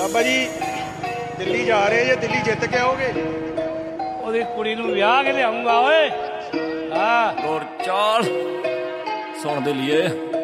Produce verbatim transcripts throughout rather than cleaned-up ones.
ਬਾਬਾ ਜੀ ਦਿੱਲੀ ਜਾ ਰਹੇ ਜੇ, ਦਿੱਲੀ ਜਿੱਤ ਕੇ ਆਓਗੇ? ਉਹਦੀ ਕੁੜੀ ਨੂੰ ਵਿਆਹ ਕੇ ਲਿਆਉਂਗਾ ਓਏ। ਹਾਂ ਹੋਰ ਚਾਲ ਸੁਣ ਦੇ ਲਈ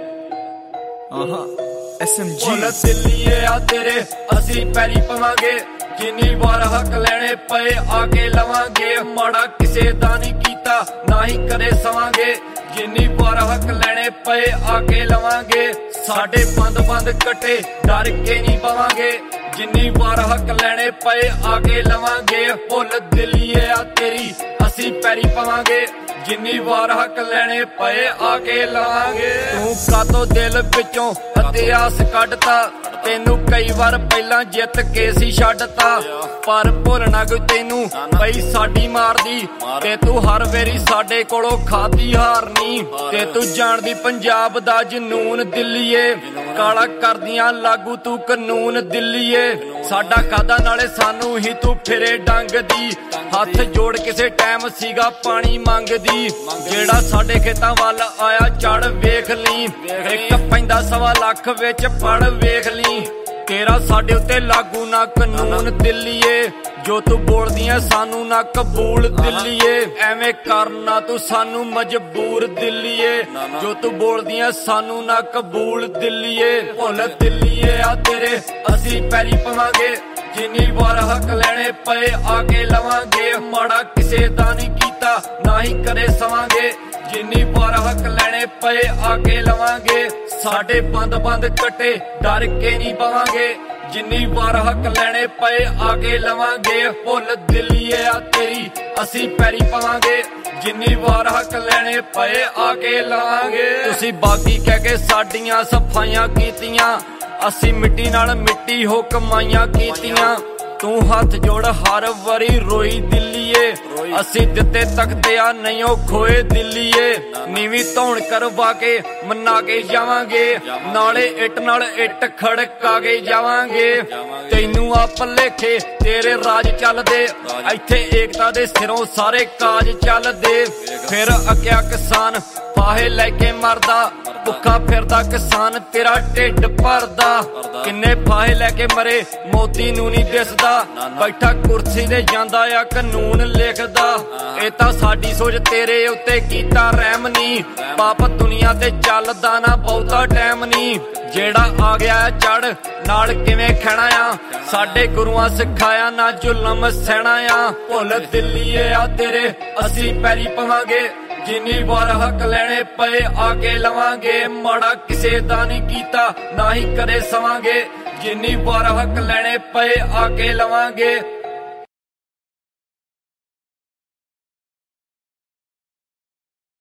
ਆਹਾ ਐਸ ਐਮ ਜੀ ਦਿੱਲੀਏ ਆ ਤੇਰੇ ਅਸੀਂ ਪੈਰੀ ਪਵਾਂਗੇ, ਜਿੰਨੀ ਵਾਰ ਹੱਕ ਲੈਣੇ ਪਏ ਆ ਕੇ ਲਵਾਂਗੇ। ਮਾੜਾ ਕਿਸੇ ਦਾ ਨਹੀਂ ਕੀਤਾ ਨਾ ਹੀ ਕਦੇ ਸਵਾਂਗੇ, ਜਿੰਨੀ ਵਾਰ ਹੱਕ ਲੈਣੇ ਪਏ ਆ ਕੇ ਲਵਾਂਗੇ। ਸਾਡੇ ਬੰਦ ਬੰਦ ਕੱਟੇ ਡਰ ਕੇ ਨਹੀਂ ਪਵਾਂਗੇ, ਜਿੰਨੀ ਵਾਰ ਹੱਕ ਲੈਣੇ ਪਏ ਆ ਕੇ ਲਵਾਂਗੇ। ਭੁੱਲ ਦਿੱਲੀਏ ਆ ਤੇਰੀ ਅਸੀਂ ਪੈਰੀ ਪਵਾਂਗੇ, ਜਿੰਨੀ ਵਾਰ ਹੱਕ ਲੈਣੇ ਪਏ ਆ ਕੇ ਲਵਾਂਗੇ। ਤੂੰ ਕਾਤੋਂ ਦਿਲ ਵਿੱਚੋਂ ਇਤਿਹਾਸ ਕੱਢਤਾ, ਤੈਨੂੰ ਕਈ ਵਾਰ ਪਹਿਲਾਂ ਜਿੱਤ ਕੇ ਸੀ ਛੱਡਤਾ, ਪਰ ਭੁੱਲਣਾ ਕੋਈ ਤੈਨੂੰ ਪਈ ਸਾਡੀ ਮਾਰਦੀ, ਤੇ ਤੂੰ ਹਰ ਵਾਰੀ ਸਾਡੇ ਕੋਲੋਂ ਖਾਦੀ ਹਾਰਨੀ। ਤੇ ਤੂੰ ਜਾਣਦੀ ਪੰਜਾਬ ਦਾ ਜਨੂਨ ਦਿੱਲੀਏ, ਕਾਲਾ ਕਰਦੀਆਂ ਲਾਗੂ ਤੂੰ ਕਾਨੂੰਨ ਦਿੱਲੀਏ। ਸਾਡਾ ਖਾਦਾ ਨਾਲੇ ਸਾਨੂੰ ਹੀ ਤੂੰ ਫਿਰੇ ਡੰਗਦੀ, ਹੱਥ ਜੋੜ ਕਿਸੇ ਟਾਈਮ ਸੀਗਾ ਪਾਣੀ ਮੰਗਦੀ। ਜਿਹੜਾ ਸਾਡੇ ਖੇਤਾਂ ਵੱਲ ਆਇਆ ਚੜ ਵੇਖ ਲਈ, ਇੱਕ ਪੈਂਦਾ ਸਵਾ ਲੱਖ ਵਿੱਚ ਪੜ ਵੇਖ ਲਈ। ਤੇਰਾ ਸਾਡੇ ਉੱਤੇ ਲਾਗੂ ਨਾ ਕਾਨੂੰਨ ਦਿੱਲੀਏ, ਜੋ ਤੂੰ ਬੋਲਦੀਆਂ ਸਾਨੂੰ ਨਾ ਕਬੂਲ ਦਿੱਲੀਏ। ਐਵੇਂ ਕਰਨਾ ਤੂੰ ਸਾਨੂੰ ਮਜਬੂਰ ਦਿੱਲੀਏ, ਜੋ ਤੂੰ ਬੋਲਦੀਆਂ ਸਾਨੂੰ ਨਾ ਕਬੂਲ ਦਿੱਲੀਏ। ਭੁੱਲ ਦਿੱਲੀਏ ਆ ਤੇਰੇ ਅਸੀਂ ਪੈਰੀ ਪਵਾਂਗੇ, ਜਿੰਨੀ ਵਾਰ ਹੱਕ ਲੈਣੇ ਪਏ ਆ ਕੇ ਲਵਾਂਗੇ। ਮਾੜਾ ਕਿਸੇ ਦਾ ਨਹੀਂ ਕੀਤਾ ਨਾ ਹੀ ਕਦੇ ਸਵਾਂਗੇ, ਜਿੰਨੀ ਵਾਰ ਹੱਕ ਲੈਣੇ ਪਏ ਆ ਕੇ ਲਵਾਂਗੇ। ਸਾਡੇ ਬੰਦ ਬੰਦ ਕੱਟੇ ਡਰ ਕੇ ਨਹੀਂ ਪਵਾਂਗੇ, ਜਿੰਨੀ ਵਾਰ ਹੱਕ ਲੈਣੇ ਪਏ ਆ ਕੇ ਲਵਾਂਗੇ। ਭੁੱਲ ਦਿੱਲੀਏ ਆ ਤੇਰੀ ਅਸੀਂ ਪੈਰੀ ਪਵਾਂਗੇ, ਜਿੰਨੀ ਵਾਰ ਹੱਕ ਲੈਣੇ ਪਏ ਆ ਕੇ ਲਵਾਂਗੇ। ਤੁਸੀਂ ਬਾਗੀ ਕਹਿ ਕੇ ਸਾਡੀਆਂ ਸਫਾਈਆਂ ਕੀਤੀਆਂ, ਅਸੀਂ ਮਿੱਟੀ ਨਾਲ ਮਿੱਟੀ ਹੋ ਕਮਾਈਆਂ ਕੀਤੀਆਂ। ਤੂੰ ਹੱਥ ਜੋੜ ਹਰ ਵਾਰੀ ਰੋਈ ਦਿੱਲੀਏ, ਅਸੀਂ ਦਿੱਤੇ ਤਖਤੇ ਆ ਨਹੀਂ ਉਹ ਖੋਏ ਦਿੱਲੀਏ। ਨੀਵੀਂ ਧੌਣ ਕਰਵਾ ਕੇ ਮਨਾ ਕੇ ਜਾਵਾਂਗੇ, ਨਾਲੇ ਇੱਟ ਨਾਲ ਇੱਟ ਖੜਕਾ ਕੇ ਜਾਵਾਂਗੇ। ਤੈਨੂੰ ਆ ਭਲੇਖੇ ਤੇਰੇ ਰਾਜ ਚੱਲਦੇ, ਇੱਥੇ ਏਕਤਾ ਦੇ ਸਿਰੋਂ ਸਾਰੇ ਕਾਜ ਚੱਲਦੇ। ਫਿਰ ਅੱਕਿਆ ਕਿਸਾਨ ਫਾਹੇ ਲੈ ਕੇ ਮਰਦਾ, ਭੁੱਖਾ ਫਿਰਦਾ ਕਿਸਾਨ ਤੇਰਾ ਢਿੱਡ ਭਰਦਾ। ਕਿੰਨੇ ਫਾਹੇ ਲੈ ਕੇ ਮਰੇ ਮੋਦੀ ਨੂੰ ਨਹੀਂ ਦਿਸਦਾ, ਬੈਠਾ ਕੁਰਸੀ ਤੇ ਜਾਂਦਾ ਆ ਕਾਨੂੰਨ ਲਿਖਦਾ। ਇਹ ਤਾਂ ਸਾਡੀ ਸੋਚ ਤੇਰੇ ਉੱਤੇ ਕੀਤਾ ਰਹਿਮ ਨੀ, ਪਾਪ ਦੁਨੀਆ ਤੇ ਚੱਲਦਾ ਨਾ ਬਹੁਤਾ ਟਾਈਮ ਨੀ। ਜਿਹੜਾ ਆ ਗਿਆ ਚੜ ਨਾਲ ਕਿਵੇਂ ਖਹਿਣਾ ਆ, ਸਾਡੇ ਗੁਰੂਆਂ ਸਿਖਾਇਆ ਨਾ ਜ਼ੁਲਮ ਸਹਿਣਾ ਆ। ਭੁੱਲ ਦਿੱਲੀਏ ਆ ਤੇਰੇ ਅਸੀਂ ਪੈਰੀ ਪਵਾਂਗੇ, ਜਿੰਨੀ ਵਾਰ ਹੱਕ ਲੈਣੇ ਪਏ ਆ ਕੇ ਲਵਾਂਗੇ। ਮਾੜਾ ਕਿਸੇ ਦਾ ਨਹੀਂ ਕੀਤਾ ਨਾ ਹੀ ਕਦੇ ਸਵਾਂਗੇ, ਜਿੰਨੀ ਵਾਰ ਹੱਕ ਲੈਣੇ ਪਏ ਆ ਕੇ ਲਵਾਂਗੇ।